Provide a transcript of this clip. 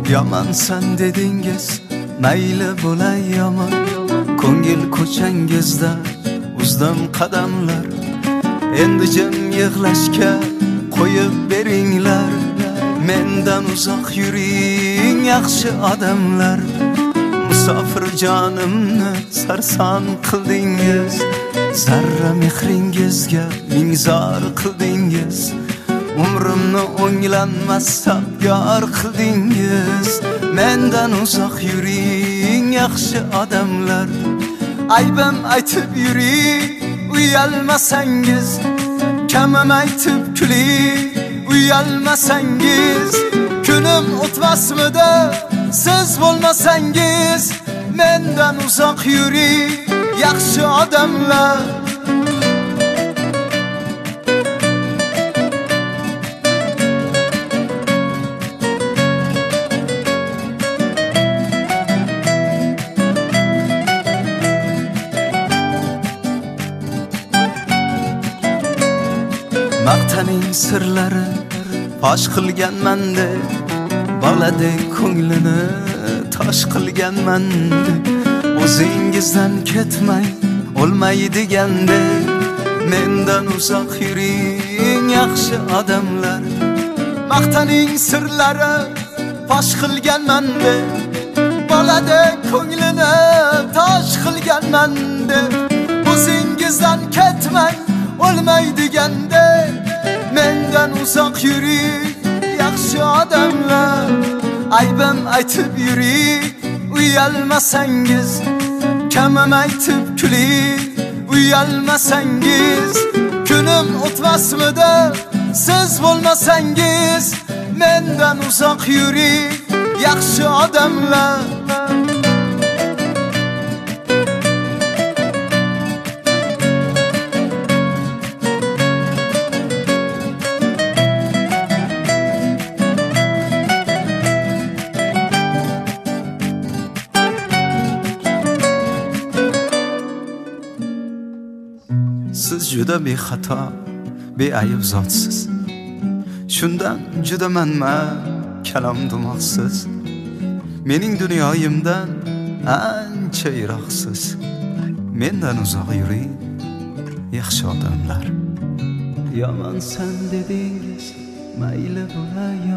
Yamansan dedingiz, mayli bo'lay yomon. Ko'ngil ko'changizda uzdim qadamlar. Endi jim yig'lashga qo'yib beringlar. Mendan uzoq yuring yaxshi odamlar. Musofir jonimni sarson qildingiz. Zarra mehringizga ming zor qildingiz. Umrimni o'nglanmas sabyor qildingiz. Mendan uzoq yuring yaxshi odamlar. Aybim aytib yuring, uyalmasangiz. Kamim aytib kuling, uyalmasangiz. Kunim o'tmasmidi siz bo'lmasangiz. Mendan uzoq yuring yaxshi odamlar. Maqtaning sirlari fosh qilganmanda, boladek ko'nglini tosh qilganmanda. O'zingizdan ketmay olmay deganda, mendan uzoq yuring yaxshi odamlar. Maqtaning sirlari fosh qilganmanda, boladek ko'nglini tosh qilganmanda. O'zingizdan ketmay olmay deganda, mendan uzoq yuring yaxshi odamlar. Aybim aytib yuring, uyalmasangiz. Kamim aytib kuling, uyalmasangiz. Kunim o'tmasmidi siz bo'lmasangiz. Mendan uzoq yuring yaxshi odamlar. Siz juda bexato, beayb zotsiz. Shundan juda manman, kalom dimoqsiz. Mening dunyoyimdan ancha yiroqsiz. Mendan uzoq yuring yaxshi odamlar. Yamansan dedingiz, mayli bo'lay